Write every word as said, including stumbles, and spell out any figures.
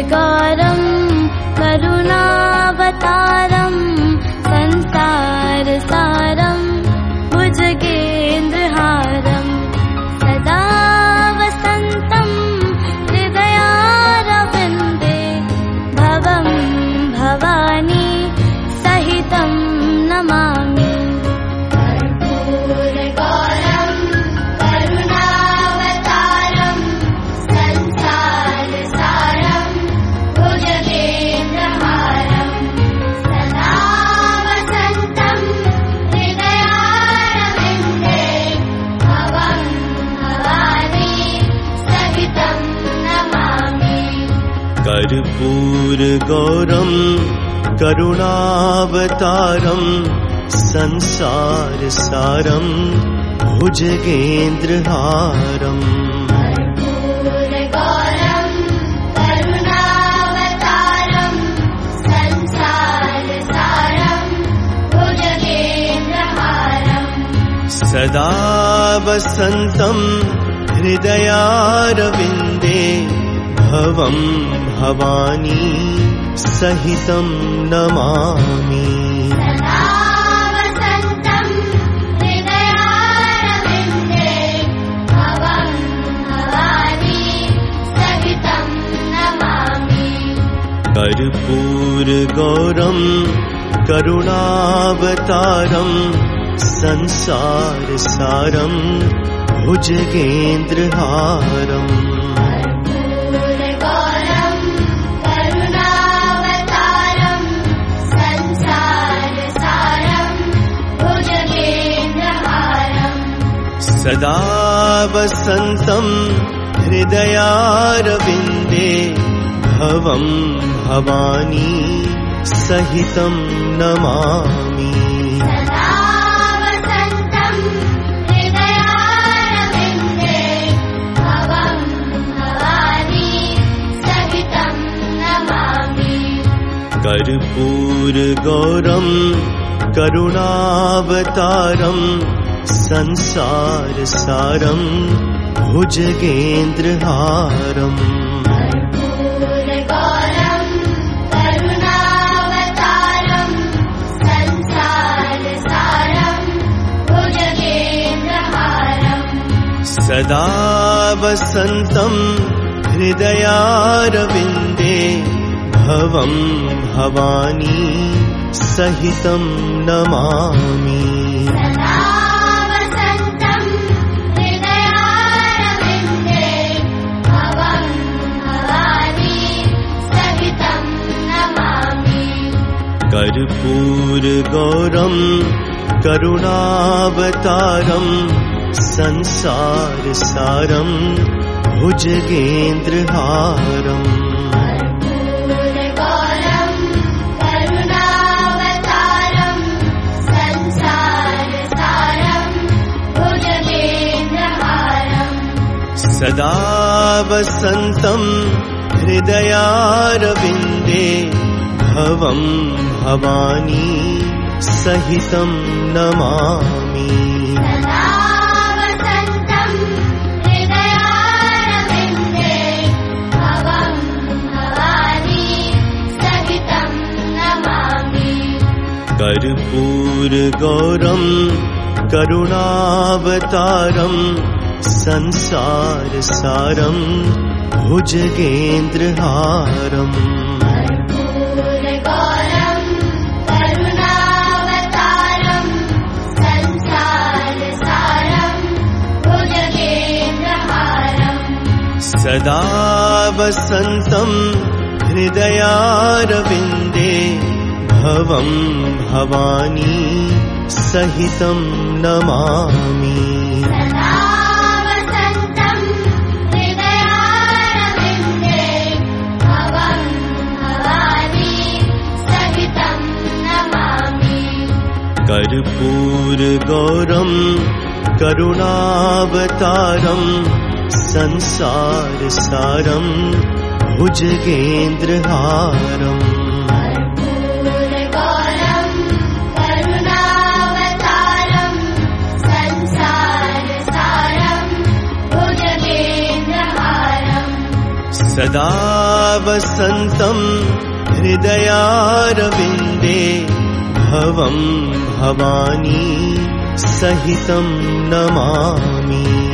कर्पूरगौरं करुणावतारं संसारसारं भुजगेन्द्रहारं सदा वसन्तं हृदयारविन्दे भवं भवानी सहितं नमामि। कर्पूरगौरं करुणावतारं संसारसारं भुजगेन्द्रहारं सदा वसन्तं हृदयारविन्दे भवं भवानी सहितं नमामि। कर्पूरगौरं करुणावतारं संसारसारं भुजगेन्द्रहारं सदा वसन्तं हृदयारविन्दे भवं भवानी सहितं नमामि। कर्पूरगौरं करुणावतारं संसारसारं भुजगेन्द्रहारं सदा वसन्तं हृदयारविन्दे भवं भवानी सहितं नमामि। कर्पूरगौरं करुणावतारं संसारसारं भुजगेन्द्रहारं सदा वसन्तं हृदयारविन्दे भवं भवानी सहितं नमामि। कर्पूरगौरं करुणावतारं संसारसारं भुजगेन्द्रहारं सदा वसन्तं हृदयारविन्दे भवं भवानी सहितं नमामि। कर्पूरगौरं करुणावतारं संसारसारं भुजगेन्द्रहारं सदा वसन्तं हृदयारविन्दे भवं भवानी सहितं नमामि।